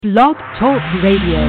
Blog Talk Radio.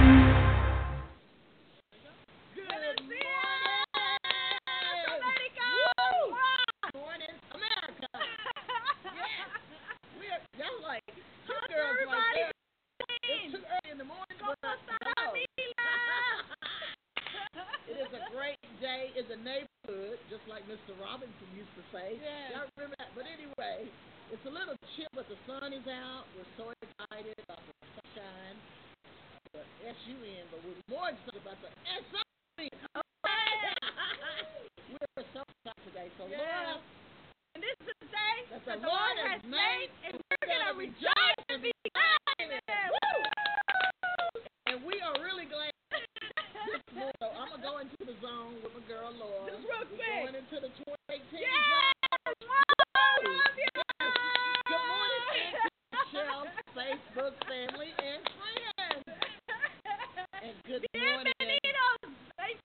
Mr. Robinson used to say. Yeah. Y'all remember that? But anyway, it's a little chill, but the sun is out. We're so excited about the sunshine, the S-U-N, but we're more excited about the S-O-N. Okay? We're so excited today. So, Lord, and this is the day that the Lord has made, and we're going to rejoice and be glad in it. And we are really glad. So I'm going to go into the zone with my girl, Laura. Just real quick. We're going into the 2018 yes! Love you. Yes. Good morning, Michelle, Facebook family and friends. And good morning. Bienvenidos.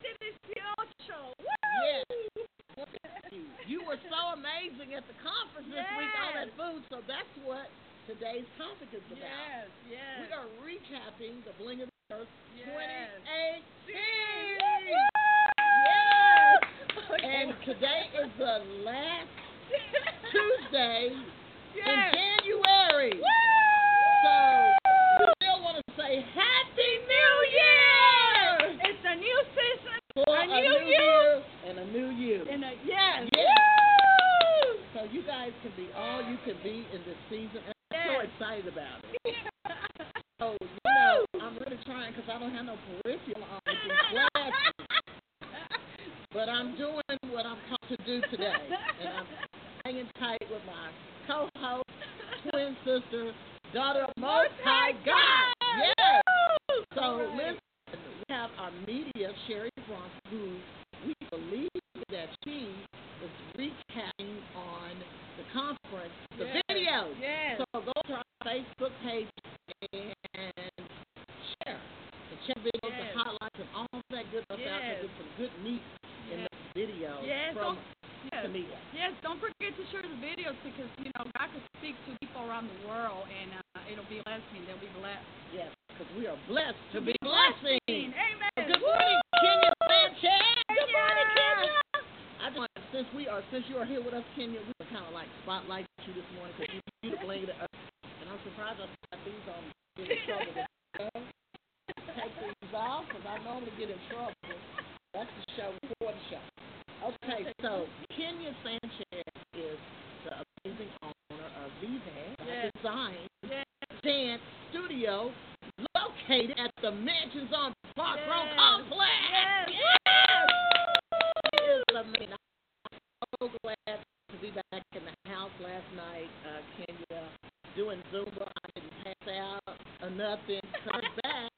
Yes. You were so amazing at the conference this week, all that food. So that's what today's topic is about. Yes, yes. We are recapping the Bling of the Earth 2018. Yes. Okay. And today is the last Tuesday in January. Woo! So we still want to say Happy New Year! It's a new season, for a new year, and a new you. Yes. So you guys can be all you can be in this season. And I'm so excited about it. So, you know, I'm really trying because I don't have no peripheral on with these glasses. But I'm doing what I'm called to do today. And I'm hanging tight with my co-host, twin sister, daughter of Most High God. Yes. So, listen, we have our media, Sherry Bronson, who we believe that she is recapping on the conference, the video. Yes. So go to our Facebook page and share. And check videos and highlights and all that good stuff out there. Get some good meat in the video from Tamika. Yes, don't forget to share the videos because, you know, God can speak to people around the world and it'll be a blessing. They'll be blessed. Yes, because we are blessed to be blessing. Amen. So good morning, Kenya Sanchez. Good morning, Kenya. Since you are here with us, Kenya, we were kind of like spotlight you this morning because you the Bling of the Earth. And I'm surprised I got these on in trouble. Take these off because I normally get in trouble. That's the show before the show. Okay, so Kenya Sanchez is the amazing owner of Vive Design Dance Studio located at the Mansions on Park Road Complex. It is amazing. I'm so glad to be back in the house last night, Kenya, doing Zumba. I didn't pass out or nothing. Come back.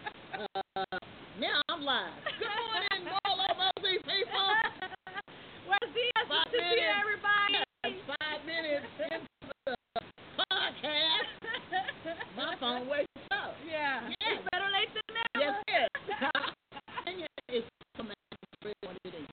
Now I'm live. Good morning, Molo Mosey people. Buenos dias, good to see everybody. 5 minutes into the podcast. My phone wakes up. Yeah. Yes. It's better late than never. Yes, Kenya is so amazing what it is.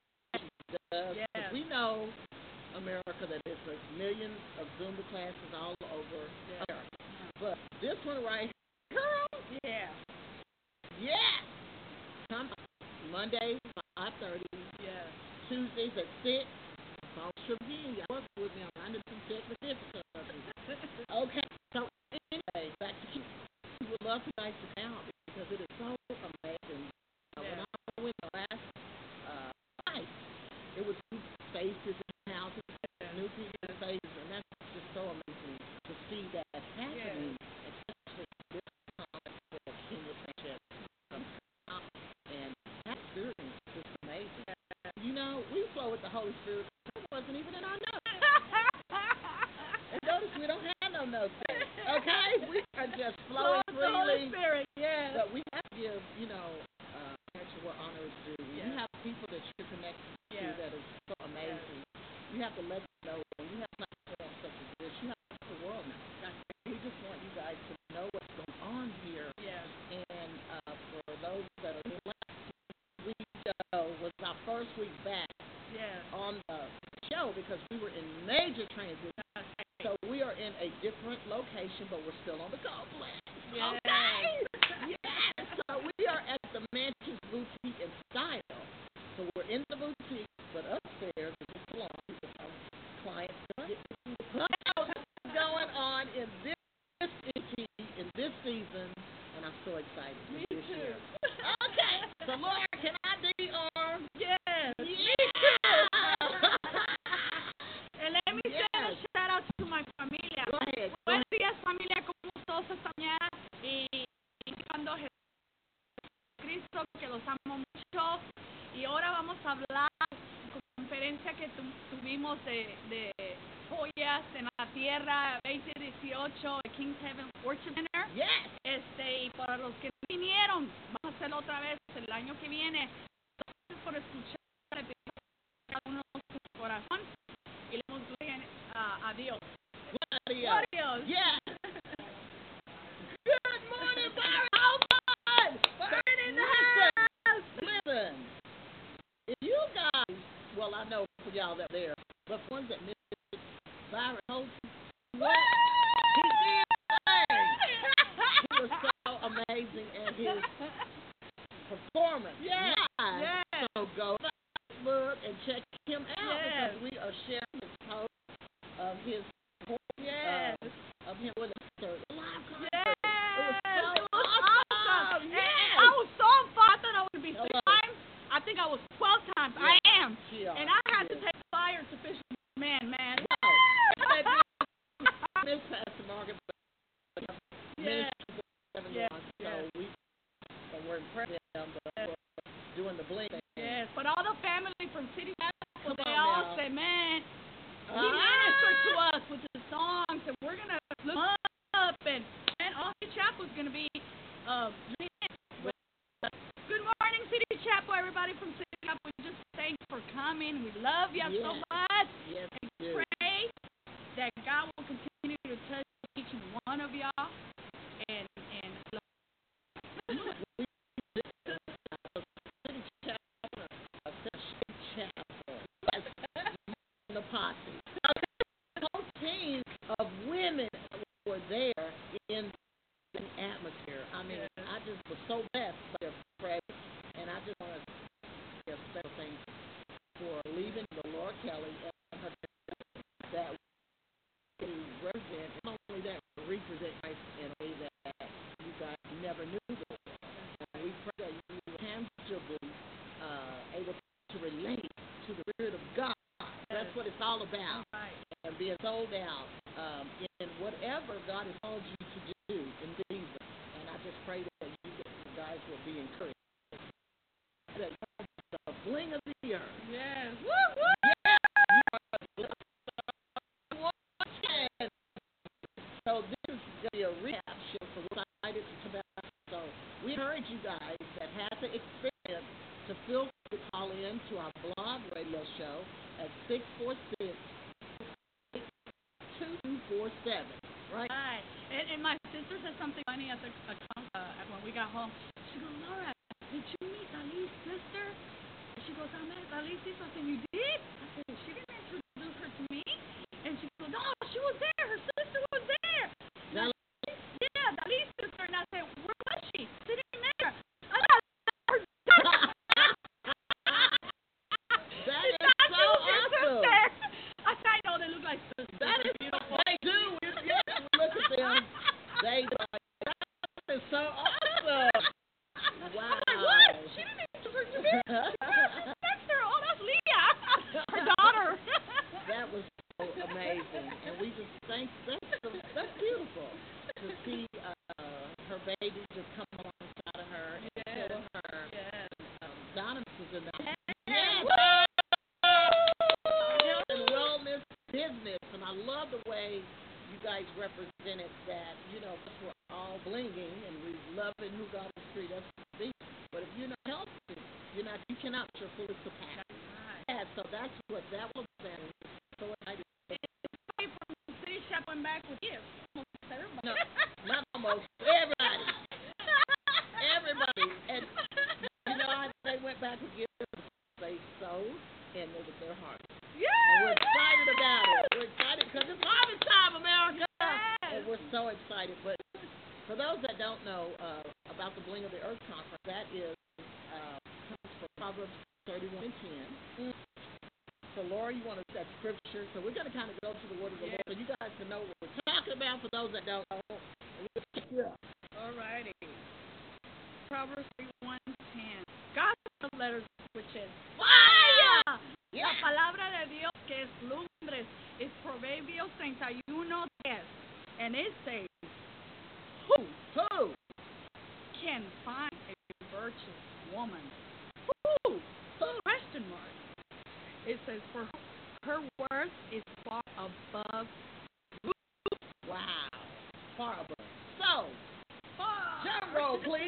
We know, America, that there's millions of Zumba classes all over America. But this one right here, girl. Yeah. Come Mondays 5:30. Tuesdays at 6. Phone again. Y'all work with me. I'm under some technical difficulties. Okay. So anyway, back to you. We would love to guys to down because it is so amazing. When I went the last night, it was new faces in houses, new people in faces, and that's just so amazing to see that happening, especially this time for Kenya Sanchez. And that experience is just amazing. You know, we flow with the Holy Spirit. It wasn't even in our notes. And notice we don't have no notes there. Okay? We are just flowing freely. The Holy Spirit, But we have to give, you know, actually what honor is due. You have people that you're connected to that is so amazing. You have to let them know. You have to platform such as this. You have to let the world know. We just want you guys to know what's going on here. And for those that are last week was our first week back on the show because we were in major transition. So we are in a different location, but we're still on the complex. Yes. Okay. Yes. So we are at the Mansions Boutique and Style. So we're in the boutique, but upstairs is the salon. Clients going on in this season, and I'm so excited. Me this too. Year. Okay. So Laura, can I DR? Yes. Yeah. Me too. And let me send a shout out to my familia. Go ahead. Buenos días, familia, ¿cómo todos esta mañana? Y cuando Cristo, que los amo mucho. Y ahora vamos a hablar conferencia que tuvimos de joyas en la tierra 2018 de King's Heaven Fortune Center. Yes. Y para los que no vinieron, vamos a hacerlo otra vez el año que viene. Gracias por escuchar, le pedimos a cada uno su corazón y le damos gloria a Dios. Gloria. Dios. Yes. Good morning, Byron. Hold on. Byron in the house. Listen. If you guys, well, I know for y'all that there, but for ones that missed it, Byron Holton, what? He did thing. He was so amazing, and his performance. Yes. Live. Yes. So go to Facebook and check him out Yes. because we are sharing his post of his Yes. of him with a live concert. Yes. It was so It was awesome. And Yes. I was so fun. I thought I would be 6 Hello. times. I think I was 12 times. Yeah. I am. Yeah. And I had to take fire to fish man. Wow. Miss Pastor Morgan. Yes. Yes. So we're impressed with them, but we're doing the bling thing. Yes. But all the family from City Chapel, they on all now. say, man, he Ah. ministered to us with his songs, and we're going to look up, and all City Chapel is going to be good morning, City Chapel, everybody from City Chapel. We just thank you for coming. We love you so Yes. much. Yes, And we do. pray that God will continue to touch each and one of y'all. And The posse. The whole team of women were there in the atmosphere. I mean, I just was so blessed by their praise, and I just want to say a special thing for leaving the Laura Kelly and her that we represent, not only that, but represent Christ in a way that you guys never knew before. And we pray that you were tangibly able to relate to the Spirit of God. That's what it's all about. right. And being sold out in whatever God has called you to do in season. And I just pray that you guys will be encouraged. That the bling of the earth. Yes. Woo, woo. So this is going to be a recap show, so we're excited to come back. So we encourage you guys that have the experience to feel free to call in to our blog radio show at 646-2247, right? Right. And my sister said something funny at when we got home. She goes, Laura, did you meet Ali's sister? She goes, I met Ali's sister. I said, you did? I said, she didn't introduce her to me. And she goes, no, she was there. Her sister was there. Now, Yeah, Ali's sister. And I said, where was she? Sitting there. I got her. that is so awesome. I said, I know they look like sisters. That is beautiful. They do. We look at them. They like, that is so awesome. Wow. I'm like, what? She didn't introduce me. That's her. Oh, that's Leah. Her daughter. That was so amazing, and we just think that's beautiful to see her baby just come alongside of her and tell her. Yes. Donovan is in the Yes. health and wellness business, and I love the way you guys represented that. You know, we're all blinging and we loving who God has created us to be. But if you're not healthy, you cannot your full capacity. Yeah, so that's what that was saying. So excited. From City Shop went back with you. Almost everybody. No, not almost everybody. Everybody. And you know, they went back with gifts. They sowed and it was their heart. Yeah. And we're excited about it. We're excited because it's harvest time, America. Yes. And we're so excited. But for those that don't about the Bling of the Earth conference. That is comes from Proverbs 31 and 10. So, Laura, you want to set scripture. So we're going to kind of go to the word of the Lord so you guys can know what we're talking about. For those that don't know, yeah. All righty. Proverbs 31:10. God's letters, which is fire. Yeah. La palabra de Dios que es lumbre is Proverbios 31:10. And it says, Who can find a virtuous woman? Who? Question mark. It says, for her worth is far above. Wow. Far above. So, drum roll, please.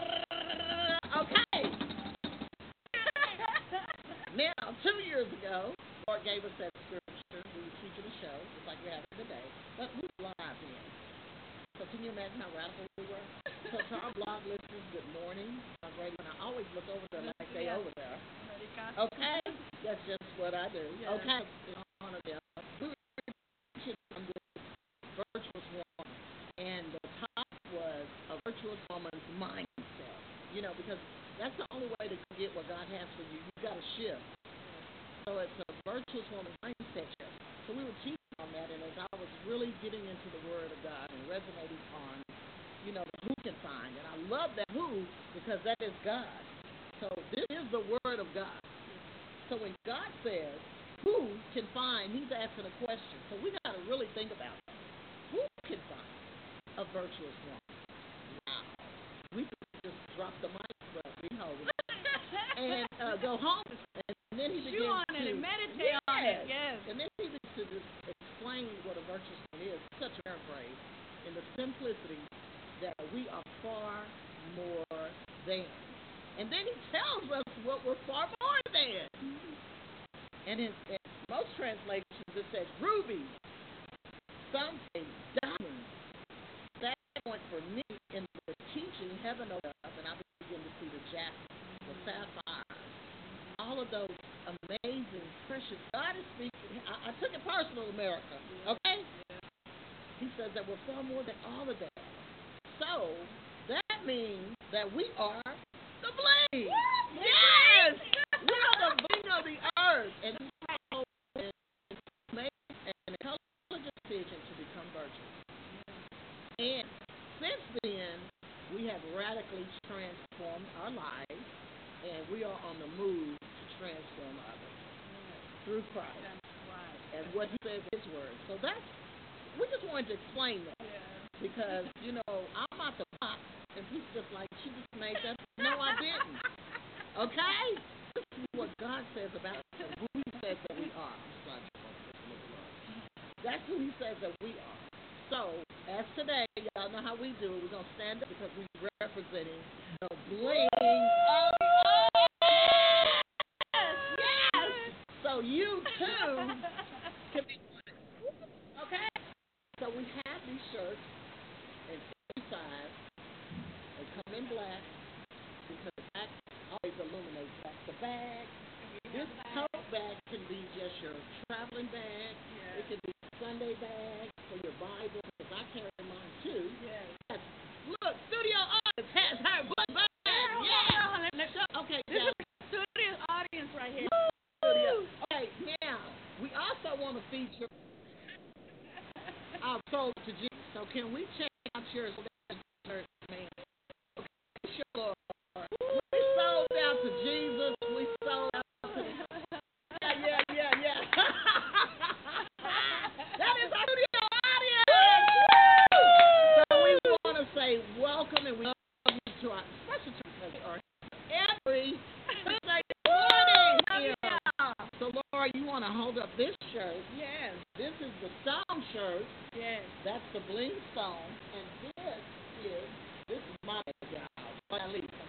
Okay. Now, 2 years ago, Lord gave us that scripture. We were teaching a show, just like we're having today. But we were live then. So can you imagine how radical we were? So to our blog listeners, good morning. I'm ready, and I always look over there like they over there. Okay? That's just what I do. Yeah. Okay. In honor of them, we were teaching on this virtuous woman, and the topic was a virtuous woman's mindset. You know, because that's the only way to get what God has for you. You've got to shift. So it's a virtuous woman's mindset shift. So we were teaching on that, and as I was really getting into the Word of God and resonating on, you know, who can find. And I love that who, because that is God. So this is the Word of God. So when God says, who can find, he's asking a question. So we got to really think about that. Who can find a virtuous woman? Wow. We could just drop the mic, but we hold it. And go home. And then he begins on it and meditate on it. Yes. And then he begins to just explain what a virtuous woman is. Such a paraphrase. In the simplicity that we are far more than. And then he tells us what we're far more than. And in most translations, it says rubies. Some say diamonds. That point for me in the teaching, heaven opened up, and I began to see the jasper, the sapphire, all of those amazing, precious. God is speaking. I took it personal, America. Okay? He says that we're far more than all of that. So that means that we are the bling. Yes! We are the bling of the earth. And make an intelligent decision to become virtuous. And since then, we have radically transformed our lives, and we are on the move to transform others through Christ. And what he says in his word. So we just wanted to explain that. Because, you know, I'm out the box, and people just like, she just made that. No, I didn't. Okay? This is what God says about us, who he says that we are. I'm sorry. That's who he says that we are. So, as today, y'all know how we do it. We're going to stand up because we're representing the bling of yes! So you, too, can be okay? So we have these shirts in every size. They come in black because that always illuminates that. The bag, this tote bag can be just your traveling bag. It can be a Sunday bag for your Bible, because I carry mine too. Yes. Look, studio audience has her book bag. Yeah. Okay, this is studio audience right here. Okay, now we also want to feature our soul to Jesus. So can we check out your shirt, man? Okay, sure. We sold out to Jesus. We sold out to yeah. That is our studio audience. So we want to say welcome, and we love you to our special church every Sunday morning here. So Laura, you want to hold up this shirt? Yes. This is the Stone shirt. Yes. That's the Bling Stone, and this is my job.